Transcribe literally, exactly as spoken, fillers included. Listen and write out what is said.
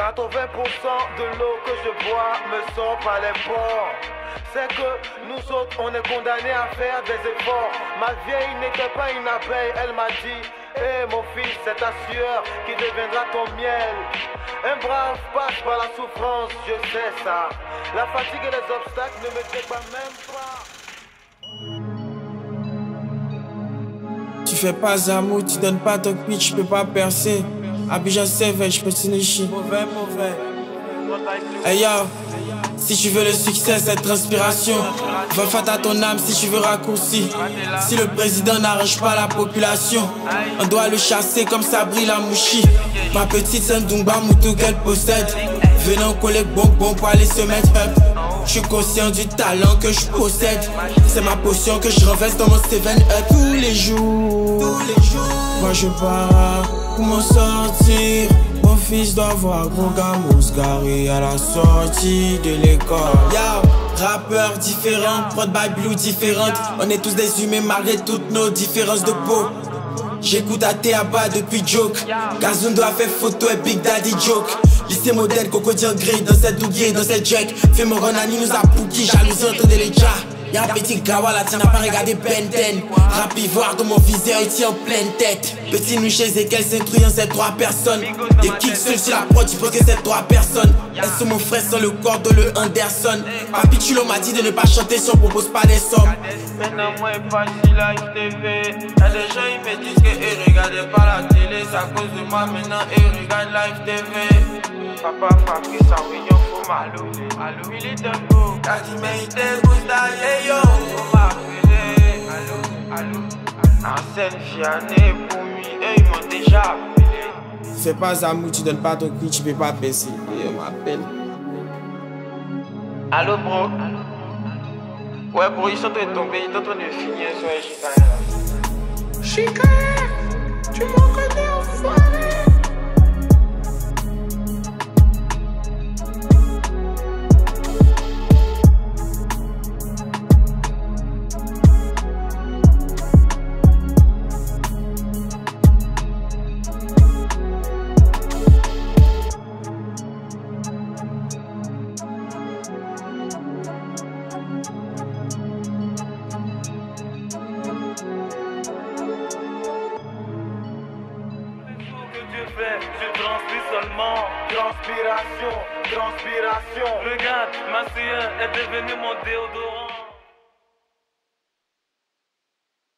quatre-vingts pour cent de l'eau que je bois me sort par les pores. C'est que nous autres on est condamnés à faire des efforts. Ma vieille n'était pas une abeille, elle m'a dit: hé hey, mon fils, c'est ta sueur qui deviendra ton miel. Un brave passe par la souffrance, je sais ça. La fatigue et les obstacles ne me débattent même pas. Tu fais pas amour, tu donnes pas ton pitch, tu peux pas percer. Abidjan sept, je peux signifier. Mauvais, mauvais. Hey yo, si tu veux le succès, cette transpiration, va faire à ton âme si tu veux raccourci. Si le président n'arrange pas la population, on doit le chasser comme ça brille la mouchi. Ma petite c'est un Dumba Moutou qu'elle possède. Venons coller bon bon pour aller se mettre up. Je suis conscient du talent que je possède. C'est ma potion que je renverse dans mon seven up. Tous les jours, moi je pars pour m'en sortir. Mon fils doit voir gros gamos garé à la sortie de l'école. Yo, rappeur différent, prod by Blue différente. On est tous des humains malgré toutes nos différences de peau. J'écoute à Théaba depuis Joke. Gazoun doit faire photo et Big Daddy Joke. Lycée modèle, Cocody en gris, dans cette douguier, dans cette jack. Fais mon Ronani nous a pouki, jalousie entendez les ja. Y'a un petit gawa là, tu n'as pas regardé Ben dix. Rap ivoire dans mon viseur, il tient en pleine tête. Petit nous chez Ekel, s'instruit en ces trois personnes. Des kicks seuls sur la prod, tu penses que c'est trois personnes. Elles sont mon frère sans le corps de le Anderson. Papi Chulo m'a dit de ne pas chanter si on propose pas des sommes. Maintenant moi et pas si live T V. Y'a des gens ils me disent que ils regardent pas la télé. C'est à cause de moi maintenant ils regardent live T V. Papa Fabrice en réunion faut m'allouer. Allô, il est dingo. T'as dit mais il t'écoute d'ailleurs yo. Faut m'appeler. Allô, allô. Arsène Fiané pour lui, eux ils m'ont déjà appelé. Fais pas amour, tu donnes pas ton cri, tu peux pas baisser. Et on m'appelle. Allô bro. Ouais bro, ils sont en train de tomber, ils sont en train de finir sur les Chicago. Chicago, tu m'en connais enfoiré. Je transpire seulement, transpiration, transpiration. Regarde, ma sueur est devenue mon déodorant.